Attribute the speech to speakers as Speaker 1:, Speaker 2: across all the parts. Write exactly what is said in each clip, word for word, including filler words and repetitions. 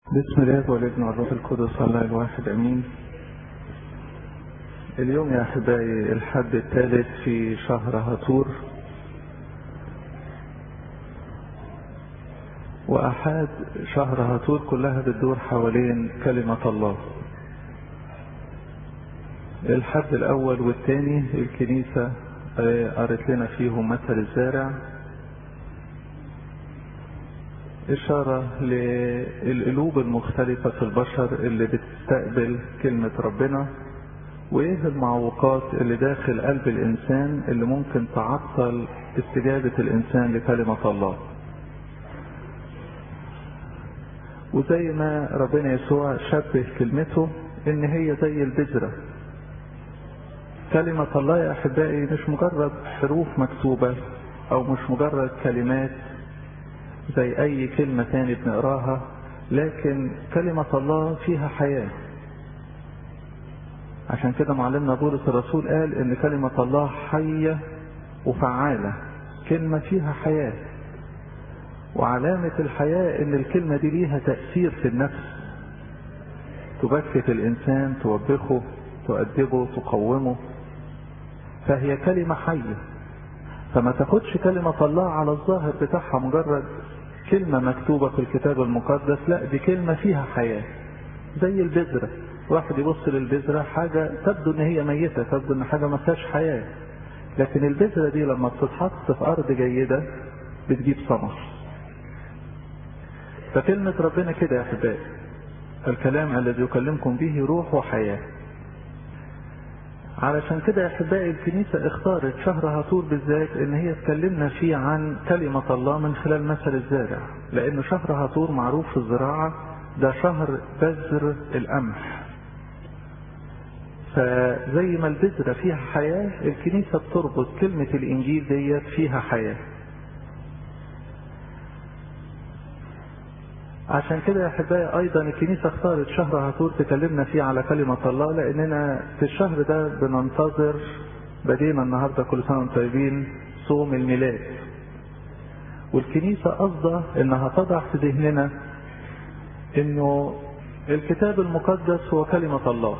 Speaker 1: بسم الله والابن والروح القدس الله الواحد امين. اليوم يا احبائي الحد الثالث في شهر هطور، واحاد شهر هطور كلها بتدور حوالين كلمة الله. الحد الاول والثاني الكنيسة قرت لنا فيهم مثل الزارع، إشارة للقلوب المختلفة في البشر اللي بتستقبل كلمة ربنا، وإيه المعوقات اللي داخل قلب الإنسان اللي ممكن تعطل استجابة الإنسان لكلمة الله. وزي ما ربنا يسوع شبه كلمته إن هي زي البذرة. كلمة الله يا أحبائي مش مجرد حروف مكتوبة أو مش مجرد كلمات زي اي كلمة تاني بنقراها، لكن كلمة الله فيها حياة. عشان كده معلمنا بولس الرسول قال ان كلمة الله حية وفعالة، كلمة فيها حياة. وعلامة الحياة ان الكلمة دي ليها تأثير في النفس، تبكت الانسان، توبخه، تؤدبه، تقومه. فهي كلمة حية. فما تاخدش كلمة الله على الظاهر بتاعها مجرد كلمة مكتوبة في الكتاب المقدس، لا دي كلمة فيها حياة زي البذرة. واحد يبص للبذرة حاجة تبدو ان هي ميتة، تبدو ان حاجة ما فيهاش حياة، لكن البذرة دي لما بتتحط في ارض جيدة بتجيب ثمر. فكلمة ربنا كده يا احبائي، الكلام الذي يكلمكم به روح وحياة. علشان كده يا احبائي الكنيسة اختارت شهر هطور بالذات ان هي تكلمنا فيه عن كلمة الله من خلال مثل الزارع، لان شهر هطور معروف في الزراعة ده شهر بذر القمح. فزي ما البذرة فيها حياة، الكنيسة بتربط كلمة الانجيل ديت فيها حياة. عشان كده يا احبائي ايضا الكنيسة اختارت شهر هطور تكلمنا فيه على كلمة الله، لاننا في الشهر ده بننتظر، بدينا النهاردة كل سنة وانتم طيبين، صوم الميلاد. والكنيسة قصدها انها تضع في ذهننا انه الكتاب المقدس هو كلمة الله،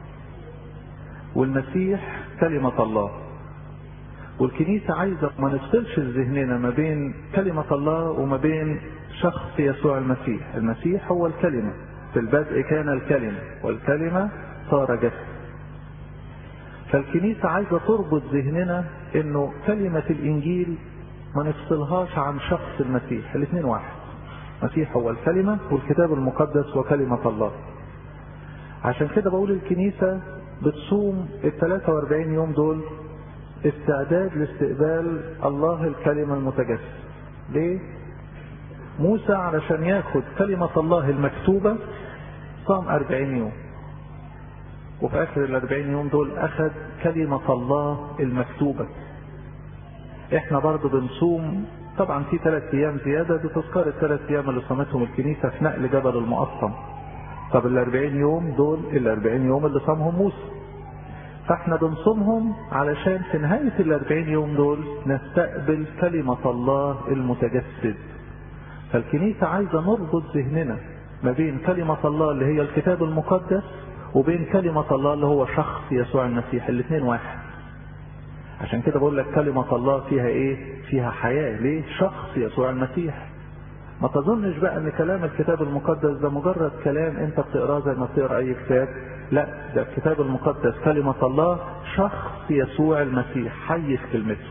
Speaker 1: والمسيح كلمة الله. والكنيسة عايزة ما نفصلش ذهننا ما بين كلمة الله وما بين شخص يسوع المسيح. المسيح هو الكلمة، في البدء كان الكلمة والكلمة صار جسد. فالكنيسة عايزة تربط ذهننا انه كلمة الانجيل ما نفصلهاش عن شخص المسيح، الاثنين واحد. المسيح هو الكلمة والكتاب المقدس هو كلمة الله. عشان كده بقول الكنيسة بتصوم ال ثلاثة وأربعين يوم دول استعداد لاستقبال الله الكلمة المتجسد. ليه؟ موسى علشان ياخد كلمة الله المكتوبة صام أربعين يوم، وفي آخر الأربعين يوم دول أخذ كلمة الله المكتوبة. احنا برضو بنصوم طبعا في ثلاث أيام زيادة بتذكار الثلاث أيام اللي صامتهم الكنيسة في نقل جبل المقطم. طب الأربعين يوم دول الأربعين يوم اللي صامهم موسى، فاحنا بنصومهم علشان في نهاية الأربعين يوم دول نستقبل كلمة الله المتجسد. فالكنيسة عايزة نربط ذهننا ما بين كلمة الله اللي هي الكتاب المقدس وبين كلمة الله اللي هو شخص يسوع المسيح، الاثنين واحد. عشان كده بقول لك كلمة الله فيها ايه؟ فيها حياة. ليه؟ شخص يسوع المسيح. ما تظنش بقى ان كلام الكتاب المقدس ده مجرد كلام انت بتقراه زي ما بتقرا اي كتاب، لا، ده الكتاب المقدس كلمة الله، شخص يسوع المسيح حي في كلمته.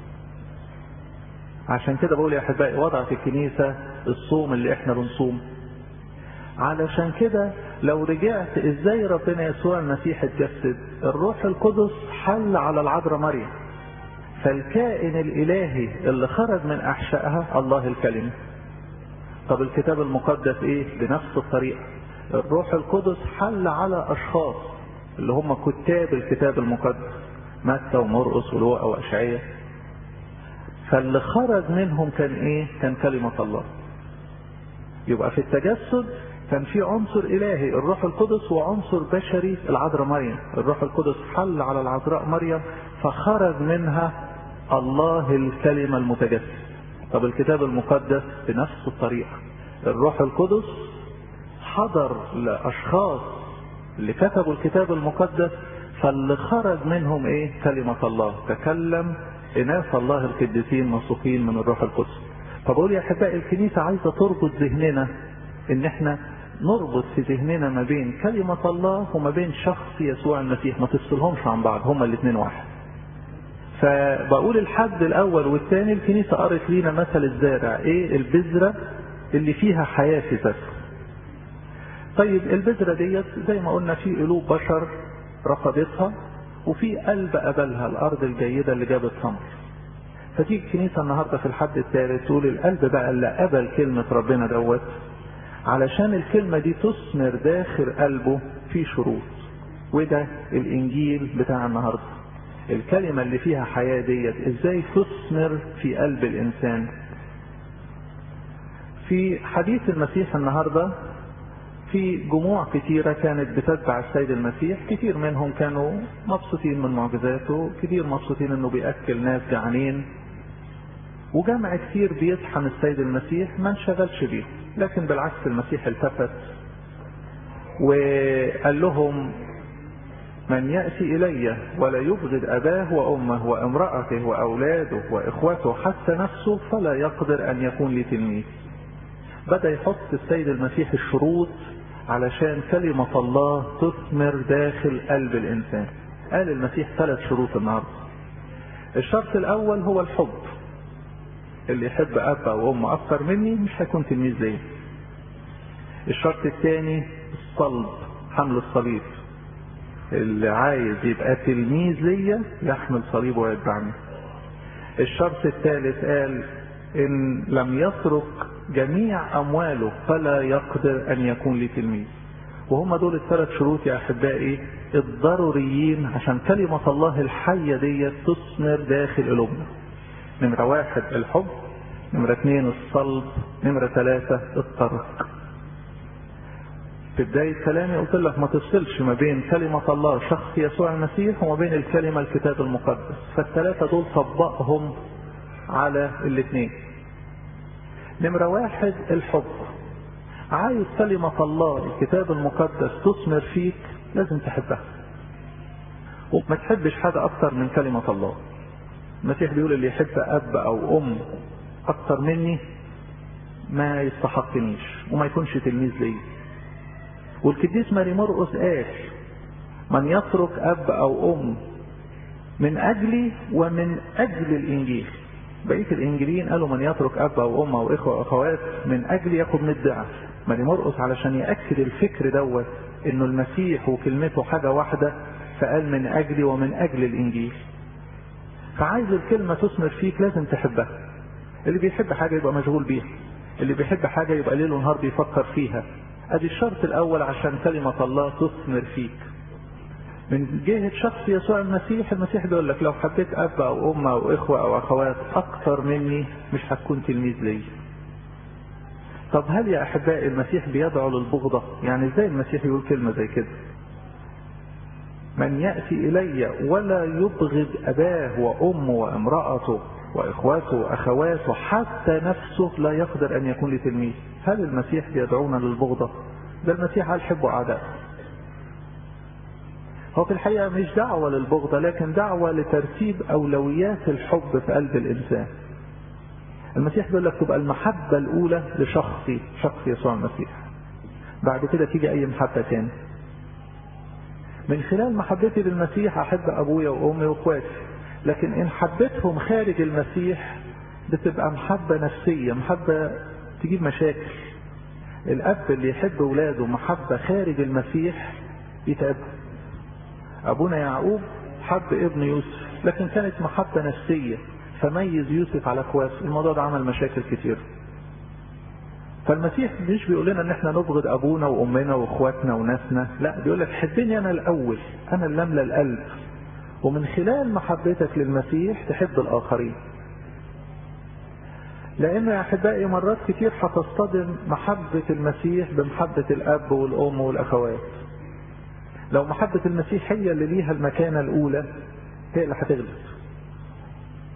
Speaker 1: عشان كده بقول يا احبائي وضعت الكنيسة الصوم اللي احنا بنصوم. علشان كده لو رجعت ازاي ربنا يسوع المسيح اتجسد، الروح القدس حل على العذراء مريم، فالكائن الالهي اللي خرج من احشائها الله الكلمة. طب الكتاب المقدس ايه؟ بنفس الطريقة الروح القدس حل على اشخاص اللي هم كتاب الكتاب المقدس، متى ومرقس ولوقا واشعياء. فاللي خرج منهم كان ايه؟ كان كلمة الله. يبقى في التجسد كان في عنصر الهي الروح القدس وعنصر بشري العذراء مريم. الروح القدس حل على العذراء مريم فخرج منها الله الكلمة المتجسد. طب الكتاب المقدس بنفس الطريقة الروح القدس حضر لأشخاص اللي كتبوا الكتاب المقدس، فاللي خرج منهم ايه؟ كلمة الله. تكلم إناس الله القديسين موثوقين من الروح القدس. فبقول يا أحبائي الكنيسة عايزة تربط ذهننا، إن احنا نربط في ذهننا ما بين كلمة الله وما بين شخص يسوع المسيح، ما تفصلهمش عن بعض، هما الاثنين واحد. فبقول الحد الأول والثاني الكنيسة قرت لينا مثل الزارع، ايه؟ البذرة اللي فيها حياة في ذاته. طيب البذرة ديت زي ما قلنا في قلوب بشر رفضتها، وفي قلب قبلها، الأرض الجيدة اللي جابت ثمر. فتيجي الكنيسة النهاردة في الحد الثالث تقول القلب بقى اللي قبل كلمة ربنا دوت، علشان الكلمة دي تثمر داخل قلبه في شروط، وده الإنجيل بتاع النهاردة. الكلمة اللي فيها حياة ديت ازاي تثمر في قلب الإنسان؟ في حديث المسيح النهاردة في جموع كتيرة كانت بتتبع السيد المسيح، كتير منهم كانوا مبسوطين من معجزاته، كتير مبسوطين انه بيأكل ناس جعانين، وجمع كتير بيطحن السيد المسيح ما انشغلش بيه. لكن بالعكس المسيح التفت وقال لهم من يأتي إلي ولا يبغض أباه وأمه وامرأته وأولاده وإخوته حتى نفسه فلا يقدر أن يكون لي تلميذ. بدأ يحط السيد المسيح الشروط علشان كلمة الله تثمر داخل قلب الإنسان. قال المسيح ثلاث شروط النهارده. الشرط الأول هو الحب. اللي يحب أب أو أم أكثر مني مش هيكون تلميذ ليا. الشرط الثاني الصلب، حمل الصليب. اللي عايز يبقى تلميذ ليا يحمل صليبه ويتبعني. الشرط الثالث قال إن لم يترك جميع أمواله فلا يقدر أن يكون لي تلميذ. وهم دول الثلاث شروط يا أحبائي الضروريين عشان كلمة الله الحية دي تثمر داخل قلوبنا. نمرة واحد الحب، نمرة اثنين الصلب، نمرة ثلاثة الترك. في بداية كلامي قلت لك ما تفصلش ما بين كلمة الله شخص يسوع المسيح وما بين الكلمة الكتاب المقدس، فالثلاثة دول طبقهم على الاثنين. نمرة واحد الحب. عايز كلمة الله الكتاب المقدس تثمر فيك لازم تحبها، وما تحبش حاجة أكتر من كلمة الله. المسيح بيقول اللي يحب أب أو أم أكتر مني ما يستحقنيش وما يكونش تلميذ لي. والقديس ماري مرقس قال من يترك أب أو أم من أجلي ومن أجل الإنجيل. بقية الإنجيليين قالوا من يترك أب أو أم أو إخوة وأخوات من أجل ياخد مية ضعف. ماري مرقس علشان يأكد الفكر دوت إنه المسيح وكلمته حاجة واحدة فقال من أجلي ومن أجل الإنجيل. فعايز الكلمة تثمر فيك لازم تحبها. اللي بيحب حاجة يبقى مشغول بيها، اللي بيحب حاجة يبقى ليل ونهار بيفكر فيها. ادي الشرط الاول عشان كلمة الله تثمر فيك. من جهة شخص يسوع المسيح، المسيح بيقول لك لو حبيت اب او ام او اخوة او اخوات اكثر مني مش هتكون تلميذ لي. طب هل يا احبائي المسيح بيدعو للبغضة؟ يعني ازاي المسيح يقول كلمة زي كده؟ من يأتي الي ولا يبغض اباه وامه وامرأته واخواته واخواته حتى نفسه لا يقدر ان يكون لتلميذ. هل المسيح بيدعونا للبغضة؟ ده المسيح قال حبوا اعداء. هو في الحقيقة مش دعوة للبغضة لكن دعوة لترتيب اولويات الحب في قلب الانسان. المسيح بيقول لك تبقى المحبة الاولى لشخصي، شخص يسوع المسيح، بعد كده تيجي اي محبة تاني. من خلال محبتي للمسيح احب ابويا وامي واخواتي، لكن ان حبيتهم خارج المسيح بتبقى محبة نفسية، محبة تجيب مشاكل. الاب اللي يحب اولاده محبة خارج المسيح يتعب. ابونا يعقوب حب ابن يوسف لكن كانت محبة نفسية فميز يوسف على اخواته، الموضوع ده عمل مشاكل كتير. فالمسيح مش بيقول لنا ان احنا نبغض ابونا وامنا واخواتنا وناسنا، لا بيقول لك حبني انا الاول، انا اللي املى القلب، ومن خلال محبتك للمسيح تحب الاخرين. لانه يا احبائي مرات كتير هتصطدم محبة المسيح بمحبة الاب والام والاخوات. لو محبة المسيح هي اللي ليها المكانة الاولى هي اللي هتغلب.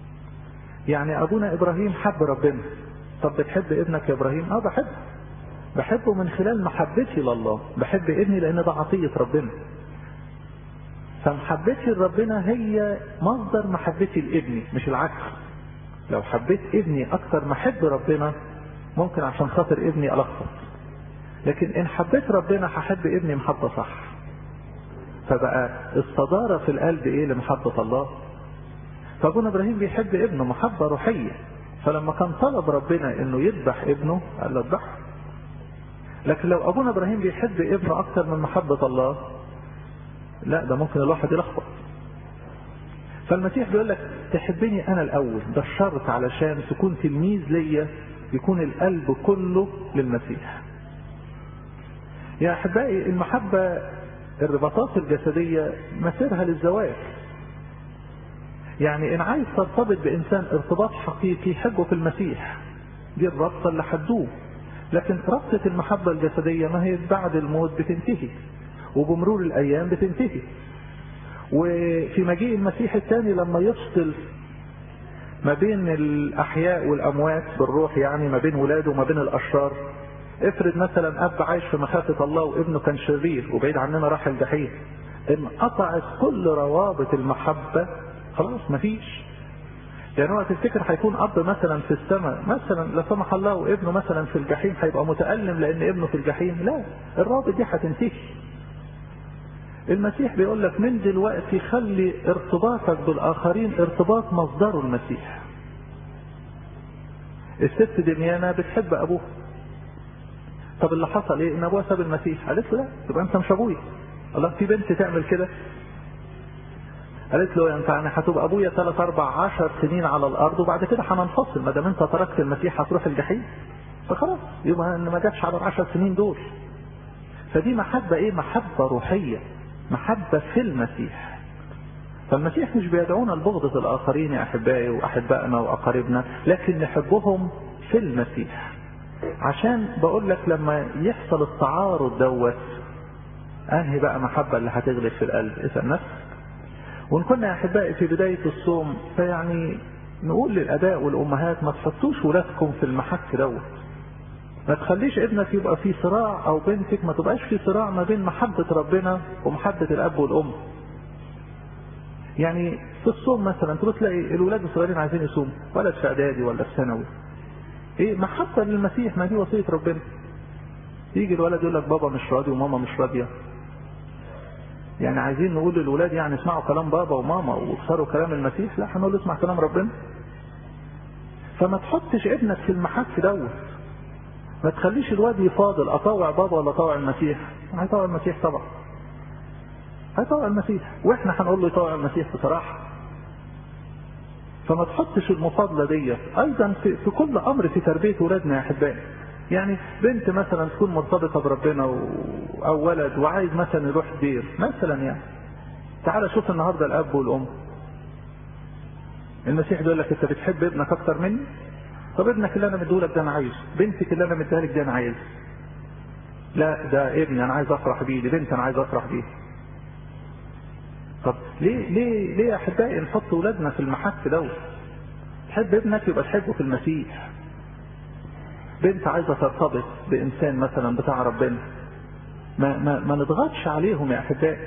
Speaker 1: يعني ابونا ابراهيم حب ربنا، طب بتحب ابنك يا ابراهيم؟ اه بحبه، بحبه من خلال محبتي لله، بحب ابني لان ده عطية ربنا. فمحبتي لربنا هي مصدر محبتي لابني مش العكس. لو حبيت ابني اكتر ما احب ربنا ممكن عشان خاطر ابني الخبط، لكن ان حبيت ربنا هحب ابني محبة صح. فبقى الصدارة في القلب ايه؟ لمحبة الله. فابونا ابراهيم بيحب ابنه محبة روحية، فلما كان طلب ربنا انه يذبح ابنه قال له اذبحه. لكن لو ابونا ابراهيم بيحب ابنه اكتر من محبة الله، لا ده ممكن الواحد يلخبط. فالمسيح بيقول لك تحبني انا الاول، ده الشرط علشان تكون تلميذ ليا، يكون القلب كله للمسيح. يا احبائي المحبة الرباطات الجسدية مسيرها للزواج. يعني ان عايز ترتبط بانسان ارتباط حقيقي حبه في المسيح، دي الربطة اللي حدوه. لكن ربطة المحبة الجسدية ما هي بعد الموت بتنتهي، وبمرور الايام بتنتهي. وفي مجيء المسيح الثاني لما يفصل ما بين الاحياء والاموات بالروح، يعني ما بين ولاده وما بين الاشرار. افرض مثلا اب عايش في مخافة الله وابنه كان شرير وبعيد عننا راح الجحيم، انقطعت كل روابط المحبة، خلاص مفيش. يعني هو تفتكر هيكون اب مثلا في السماء مثلا لا سمح الله وابنه مثلا في الجحيم هيبقى متألم لان ابنه في الجحيم؟ لا، الروابط دي هتنتهي. المسيح بيقول لك من دلوقتي خلي ارتباطك بالاخرين ارتباط مصدره المسيح. الست دميانة بتحب ابوها، طب اللي حصل ايه؟ ان ابوها ساب المسيح. قالت له لا، تبقى انت مش ابويا. الله، في بنت تعمل كده؟ قالت له يعني هتبقى ابويا ثلاث اربع عشر سنين على الارض وبعد كده هننفصل، ما دام انت تركت المسيح هتروح الجحيم. فخلاص يبقى ان ما جاتش على العشر سنين دول. فدي محبة ايه؟ محبة روحية، محبة في المسيح. فالمسيح مش بيدعونا لبغضة الاخرين يا احبائي واحبائنا واقاربنا، لكن نحبهم في المسيح. عشان بقول لك لما يحصل التعارض دوت، انهي بقى محبة اللي هتغلب في القلب؟ اسأل نفسك. وان كنا يا احبائي في بداية الصوم فيعني نقول للاباء والامهات ما تحطوش ولادكم في المحك دوت. ما تخليش ابنك يبقى في صراع او بنتك ما تبقاش في صراع ما بين محبة ربنا ومحبة الاب والام. يعني في الصوم مثلا تبص تلاقي الولاد الصغيرين عايزين يصوموا، ولد في اعدادي ولا في ثانوي، ايه محبة للمسيح؟ ما دي وصية ربنا. يجي الولد يقول لك بابا مش راضي وماما مش راضية، يعني عايزين نقول للولاد يعني اسمعوا كلام بابا وماما واكسروا كلام المسيح؟ لا، هنقول اسمع كلام ربنا. فما تحطش ابنك في المحك دوت. ما تخليش الواد يفاضل اطوع بابا ولا اطوع المسيح. هيطوع المسيح طبعا، هيطوع المسيح، واحنا هنقول له يطوع المسيح بصراحة. فما تحطش المفاضلة ديت ايضا في, في كل امر في تربية ولادنا يا احبائي. يعني بنت مثلا تكون مرتبطة بربنا و... او ولد وعايز مثلا يروح دير مثلا، يعني تعال شوف النهاردة الاب والام. المسيح بيقول لك انت بتحب ابنك اكتر مني؟ طب ابنك اللي انا مديهولك ده انا عايزه، بنتك اللي انا مديها لك ده انا عايزه. لا، ده ابني انا عايز افرح بيه، دي بنت انا عايز افرح بيه. طب ليه ليه ليه يا احبائي نحط ولادنا في المحك دوت؟ تحب ابنك يبقى تحبه في المسيح. بنت عايزه ترتبط بانسان مثلا بتاع ربنا، ما ما ما نضغطش عليهم يا احبائي.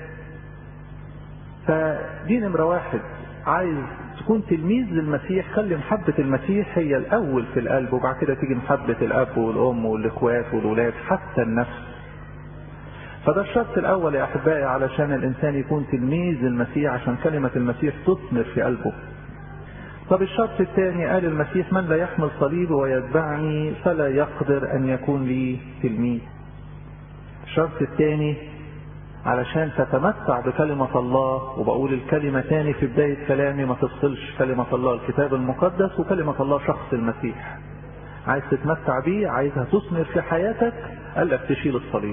Speaker 1: فدي نمره واحد. عايز تكون تلميذ للمسيح، خلي محبة المسيح هي الاول في القلب، وبعد كده تيجي محبة الاب والام والاخوات والولاد حتى النفس. فده الشرط الاول يا احبائي علشان الانسان يكون تلميذ للمسيح، عشان كلمة المسيح تثمر في قلبه. طب الشرط الثاني قال المسيح من لا يحمل صليب ويتبعني فلا يقدر ان يكون لي تلميذ. الشرط الثاني علشان تتمتع بكلمة الله، وبقول الكلمة تاني في بداية كلامي ما تفصلش، كلمة الله الكتاب المقدس وكلمة الله شخص المسيح. عايز تتمتع بيه، عايزها تثمر في حياتك، قال لك تشيل الصليب.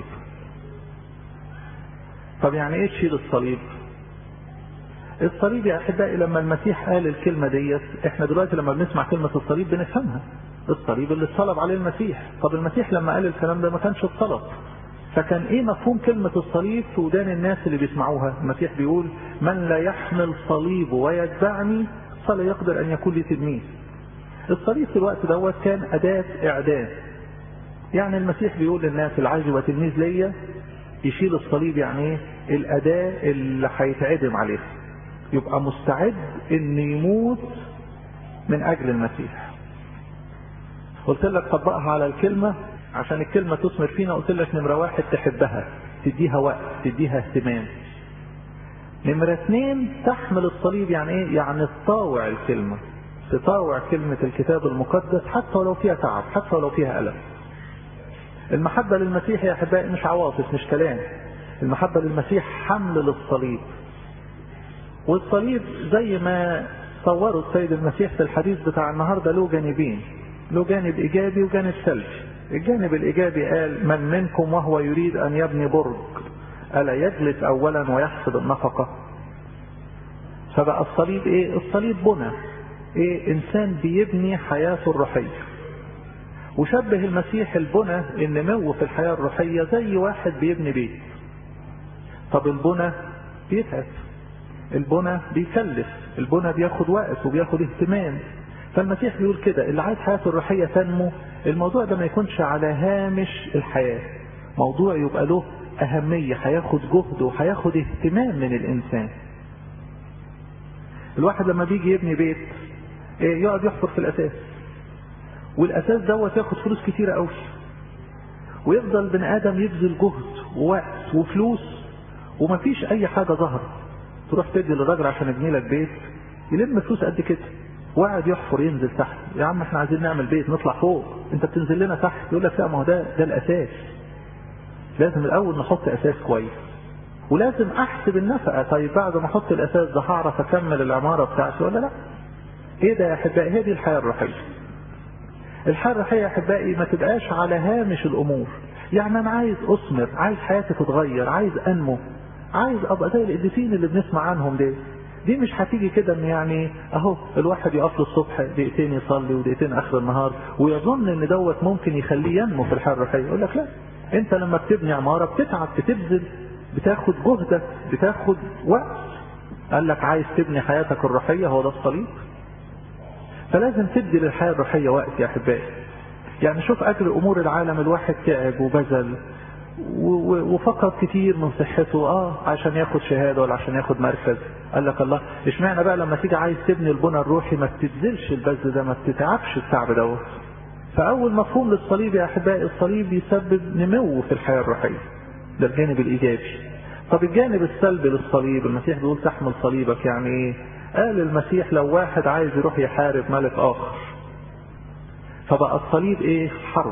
Speaker 1: طب يعني ايه تشيل الصليب؟ الصليب يا احبائي لما المسيح قال الكلمة ديت، احنا دلوقتي لما بنسمع كلمة الصليب بنفهمها، الصليب اللي اتصلب عليه المسيح. طب المسيح لما قال الكلام ده ما كانش اتصلب، فكان ايه مفهوم كلمة الصليب في ودان الناس اللي بيسمعوها؟ المسيح بيقول من لا يحمل صليب ويتبعني فلا يقدر ان يكون لي تلميذ. الصليب في الوقت دوت كان اداة اعدام، يعني المسيح بيقول للناس اللي عايز يبقى تلميذ ليا يشيل الصليب، يعني ايه؟ الأداة اللي هيتعدم عليها، يبقى مستعد ان يموت من اجل المسيح. قلت لك طبقها على الكلمة عشان الكلمة تثمر فينا. قلت لك نمرة واحد تحبها، تديها وقت، تديها اهتمام. نمرة اتنين تحمل الصليب، يعني ايه؟ يعني تطاوع الكلمة، تطاوع كلمة الكتاب المقدس حتى ولو فيها تعب، حتى ولو فيها ألم. المحبة للمسيح يا أحبائي مش عواطف، مش كلام. المحبة للمسيح حمل للصليب. والصليب زي ما صوروا السيد المسيح في الحديث بتاع النهاردة له جانبين، له جانب إيجابي وجانب سلبي. الجانب الإيجابي قال من منكم وهو يريد أن يبني برج ألا يجلس أولا ويحسب النفقة. فبقى الصليب إيه؟ الصليب بنى إيه؟ إنسان بيبني حياته الروحية. وشبه المسيح البنى النمو في الحياة الروحية زي واحد بيبني بيت. طب البنى بيتعب، البنى بيكلف، البنى بياخد وقت وبياخد اهتمام. فالمسيح بيقول كده اللي عايز حياته الروحية تنمو، الموضوع ده ما يكونش على هامش الحياة، موضوع يبقى له أهمية، هياخد جهد وهياخد اهتمام من الإنسان. الواحد لما بيجي يبني بيت إيه؟ يقعد يحفر في الأساس، والأساس دوت ياخد فلوس كتيرة قوي، ويفضل بني آدم يبذل جهد ووقت وفلوس ومفيش أي حاجة ظهرت. تروح تدي للراجل عشان يبني لك بيت يلم فلوس قد كده، وقاعد يحفر ينزل تحت. يا عم احنا عايزين نعمل بيت نطلع فوق، انت بتنزل لنا تحت. يقول لك لا، ما هو ده ده الأساس، لازم الأول نحط أساس كويس، ولازم أحسب النفقة. طيب بعد ما أحط الأساس ده هعرف أكمل العمارة بتاعتي ولا لا؟ إيه ده يا أحبائي؟ هي دي الحياة الروحية. الحياة الروحية يا أحبائي ما تبقاش على هامش الأمور. يعني أنا عايز أثمر، عايز حياتي تتغير، عايز أنمو، عايز أبقى زي القديسين اللي بنسمع عنهم دي. دي مش هتيجي كده ان يعني اهو الواحد يقف له الصبح دقيقتين يصلي ودقيقتين اخر النهار ويظن ان دوت ممكن يخليه ينمو في الحياة الروحية. يقول لك لا، انت لما بتبني عمارة بتتعب، بتبذل، بتاخد جهدك، بتاخد وقت. قال لك عايز تبني حياتك الروحية، هو ده الصليب. فلازم تدي للحياة الروحية وقت يا احبائي. يعني شوف اجل امور العالم الواحد تعب وبذل وفقد كتير من صحته اه عشان ياخد شهاده ولا عشان ياخد مركز. قال لك الله اشمعنى بقى لما تيجي عايز تبني البنى الروحي ما تبذلش البذل ده، ما تتعبش التعب دوت. فاول مفهوم للصليب يا احبائي، الصليب يسبب نمو في الحياه الروحيه، ده الجانب الايجابي. طب الجانب السلبي للصليب، المسيح بيقول تحمل صليبك، يعني ايه؟ قال المسيح لو واحد عايز يروح يحارب ملك اخر فبقى الصليب ايه؟ حرب.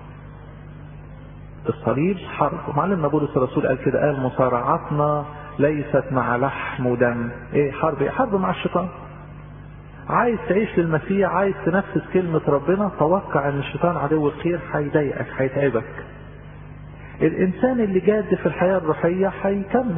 Speaker 1: الصليب حرب. ومعلمنا بولس الرسول قال كده، قال مصارعتنا ليست مع لحم ودم. ايه حرب؟ ايه؟ حرب مع الشيطان. عايز تعيش للمسيح، عايز تنفذ كلمة ربنا، توقع ان الشيطان عدو الخير هيضايقك، هيتعبك. الانسان اللي جاد في الحياة الروحية هيكمل.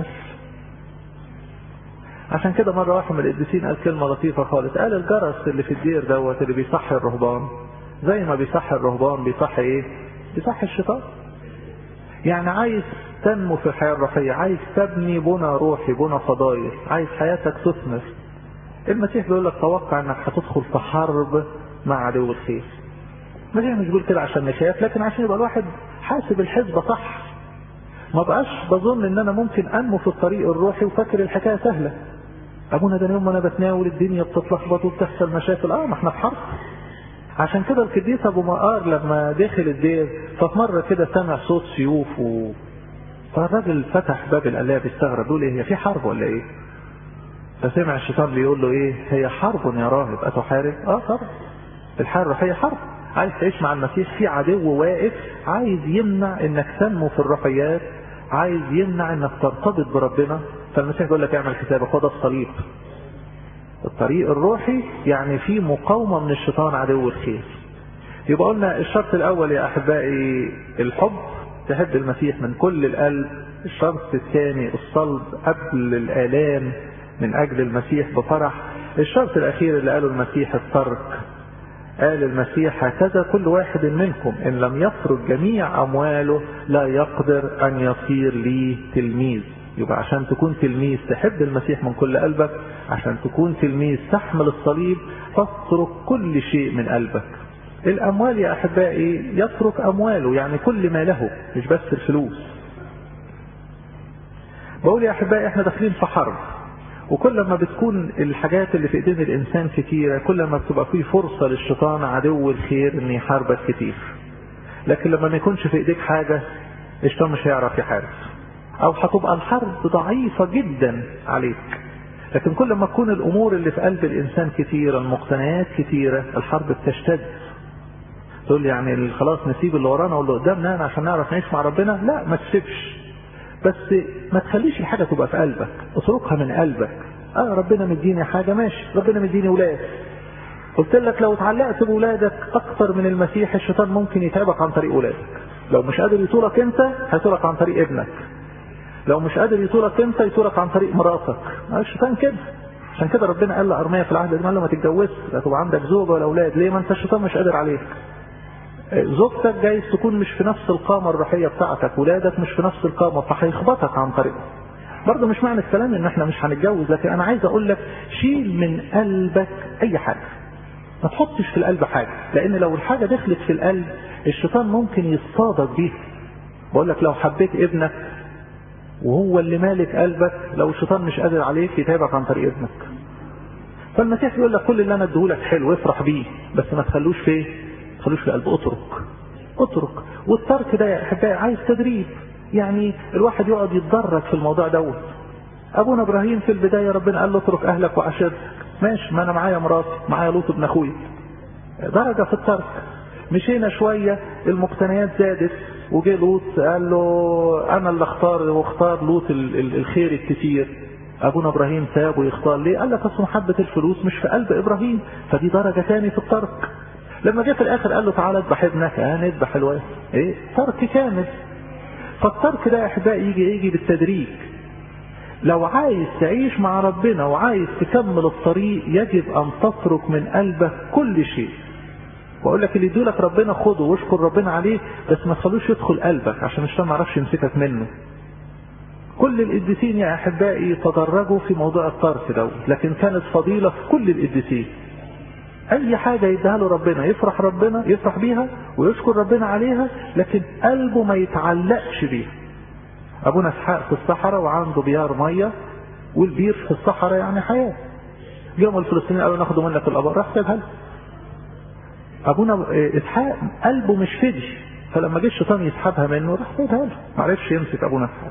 Speaker 1: عشان كده مرة واحد من القديسين قال كلمة لطيفة خالص، قال الجرس اللي في الدير دوت اللي بيصحي الرهبان زي ما بيصحي الرهبان بيصحي ايه؟ بيصحي الشيطان. يعني عايز تنمو في الحياة الروحية، عايز تبني بنى روحي، بنى فضائل، عايز حياتك تثمر، المسيح بيقول لك توقع انك هتدخل في حرب مع عدو الخير. المسيح مش بيقول كده عشان نخاف، لكن عشان يبقى الواحد حاسب الحسبة صح. ما بقاش بظن ان انا ممكن انمو في الطريق الروحي وفاكر الحكاية سهلة. ابونا ده يوم انا بتناول الدنيا بتتلخبط وبتحصل مشاكل. اه ما احنا في حرب. عشان كده القديس ابو مقار لما دخل الدير ففي مرة كده سمع صوت سيوف و... فالراجل فتح باب القلاية بيستغرب، بيقول ايه، هي في حرب ولا ايه؟ فسمع الشيطان بيقول له ايه، هي حرب يا راهب اتحارب. اه طبعا الحياة الروحية حرب. عايز تعيش مع المسيح، في عدو واقف عايز يمنع انك تنمو في الروحيات، عايز يمنع انك ترتبط بربنا. فالمسيح بيقول لك اعمل حسابك، خد الصليب. الطريق الروحي يعني في مقاومة من الشيطان عدو الخير. يبقى قلنا الشرط الاول يا احبائي الحب، تحب المسيح من كل القلب. الشرط الثاني الصلب قبل الآلام من اجل المسيح بفرح. الشرط الاخير اللي قاله المسيح الترك. قال المسيح هكذا كل واحد منكم ان لم يفرض جميع امواله لا يقدر ان يصير لي تلميذ. يبقى عشان تكون تلميذ تحب المسيح من كل قلبك، عشان تكون تلميذ تحمل الصليب تترك كل شيء من قلبك. الاموال يا احبائي يترك امواله، يعني كل ما له مش بس الفلوس. بقول يا احبائي احنا داخلين في حرب، وكل ما بتكون الحاجات اللي في ايدين الانسان كتيرة كل ما بتبقى فيه فرصة للشيطان عدو الخير ان يحاربك كتير. لكن لما ما يكونش في ايديك حاجة الشيطان مش هيعرف يحارب، او هتبقى الحرب ضعيفة جدا عليك. لكن كل ما تكون الامور اللي في قلب الانسان كتيرة، المقتنيات كتيرة، الحرب بتشتد. تقول لي يعني خلاص نسيب اللي ورانا واللي قدامنا عشان نعرف نعيش مع ربنا؟ لا، ما تسيبش، بس ما تخليش الحاجة تبقى في قلبك، اتركها من قلبك. اه ربنا مديني حاجة، ماشي، ربنا مديني ولاد. قلت لك لو اتعلقت بولادك اكتر من المسيح الشيطان ممكن يتعبك عن طريق ولادك. لو مش قادر يطولك انت هيطولك عن طريق ابنك، لو مش قادر يطولك انت يطولك عن طريق مراتك. الشيطان كده. عشان كده ربنا قال لأرميا في العهد القديم ما تتجوزش، لا تبقى عندك زوجة ولا اولاد. ليه؟ ما انت الشيطان مش قادر عليك. زوجتك جايز تكون مش في نفس القامة الروحية بتاعتك، ولادك مش في نفس القامة، فهيخبطك عن طريقه. برضه مش معنى الكلام ان احنا مش هنتجوز، لكن انا عايز اقول لك شيل من قلبك اي حاجة، ما تحطش في القلب حاجة، لان لو الحاجة دخلت في القلب الشيطان ممكن يصطادك بيها. بقول لك لو حبيت ابنك وهو اللي مالك قلبك، لو الشيطان مش قادر عليك يتعبك عن طريق ابنك. فالمسيح بيقول لك كل اللي انا اديهولك حلو افرح بيه، بس ما تخلوش فيه ما تخلوش في قلب، اترك اترك. والترك ده يا احبائي عايز تدريب، يعني الواحد يقعد يتدرج في الموضوع دوت. ابونا ابراهيم في البدايه ربنا قال له اترك اهلك وعشيرتك، ماشي، ما انا معايا مراتي، معايا لوط ابن اخويا، درجه في الترك. مشينا شويه المقتنيات زادت، وجه لوط قال له انا اللي اختار، واختار لوط الخير الكتير. ابونا ابراهيم سابه يختار ليه؟ قال لك اصل محبه الفلوس مش في قلب ابراهيم، فدي درجه ثانيه في الترك. لما جه في الاخر قال له تعالى اذبح ابنك، اه نذبح الواد، ايه ترك كامل. فالترك ده يا احبائي يجي يجي بالتدريج. لو عايز تعيش مع ربنا وعايز تكمل الطريق يجب ان تترك من قلبك كل شيء. واقول لك اللي يدولك ربنا خده واشكر ربنا عليه، بس ما تخلوش يدخل قلبك عشان الشيطان ما يعرفش يمسكك منه. كل القديسين يا احبائي تدرجوا في موضوع الترك ده، لكن كانت فضيله في كل القديسين. اي حاجه يديها له ربنا يفرح ربنا يفرح بيها ويشكر ربنا عليها، لكن قلبه ما يتعلقش بيها. ابونا اسحاق في الصحراء وعنده بيار ميه، والبير في الصحراء يعني حياه. يوم الفلسطينيين قالوا ناخده منك الابار، راح سابها له. ابونا اسحاق قلبه مش فدي، فلما جه الشيطان يسحبها منه راح سابها له، ما عرفش يمسك ابونا اسحاق.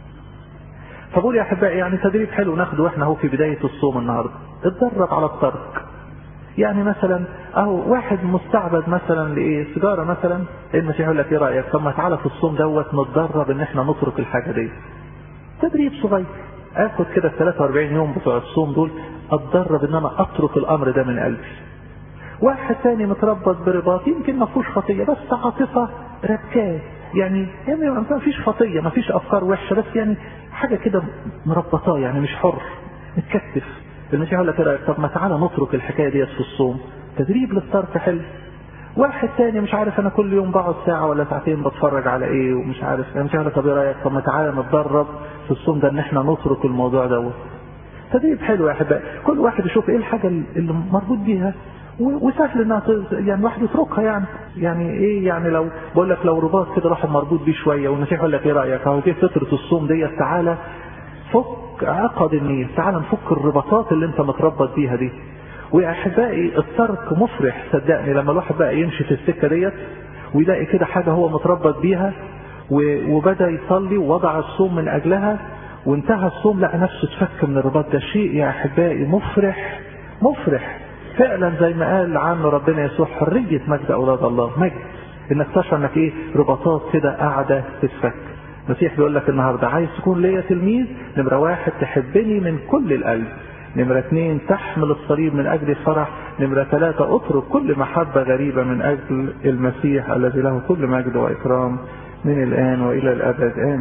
Speaker 1: فبقول يا احبائي يعني تدريب حلو ناخده واحنا اهو في بدايه الصوم النهارده، اتدرب على الترك. يعني مثلا اهو واحد مستعبد مثلا لايه؟ سيجاره مثلا، المسيح يقول لك ايه رايك؟ طب ما تعالى في الصوم دوت نتدرب ان احنا نترك الحاجه دي. تدريب صغير، اخد كده ثلاثة وأربعين يوم بتوع الصوم دول اتدرب ان انا اترك الامر ده من قلبي. واحد ثاني متربط برباط يمكن ما فيهوش خطيه، بس عاطفه ركاز، يعني يعني ما فيش خطيه، ما فيش افكار وحشه، بس يعني حاجه كده مربطاه، يعني مش حر، متكتف. المسيح يقول لك ايه رايك؟ طب ما تعالى نترك الحكايه ديت في الصوم. تدريب للترك حلو. واحد تاني مش عارف انا كل يوم بقعد ساعه ولا ساعتين بتفرج على ايه ومش عارف، المسيح يقول لك طب ايه رايك؟ طب ما تعالى نتدرب في الصوم ده ان احنا نترك الموضوع دوت. تدريب حلو يا احبائي، كل واحد يشوف ايه الحاجه اللي مربوط بيها وسهل انها يعني الواحد يتركها. يعني يعني ايه؟ يعني لو بقول لك لو رباط كده راح مربوط بيه شويه، والمسيح يقول لك ايه رايك؟ اهو جه فتره الصوم ديت، تعالى فك عقد النية، تعالى نفك الرباطات اللي انت متربط بيها دي. ويا احبائي الترك مفرح صدقني، لما الواحد بقى يمشي في السكه ديت ويلاقي كده حاجه هو متربط بيها وبدا يصلي ووضع الصوم من اجلها وانتهى الصوم لقى نفسه اتفك من الرباط ده. شيء يا احبائي مفرح مفرح فعلا، زي ما قال عنه ربنا يسوع حريه مجد اولاد الله، مجد انك تشعر انك ايه؟ رباطات كده قاعده تتفك. المسيح بيقول لك النهارده عايز تكون ليا تلميذ؟ نمره واحد تحبني من كل القلب، نمره اثنين تحمل الصليب من اجل الفرح، نمره ثلاثه اترك كل محبه غريبه من اجل المسيح الذي له كل مجد واكرام من الان والى الابد، امين.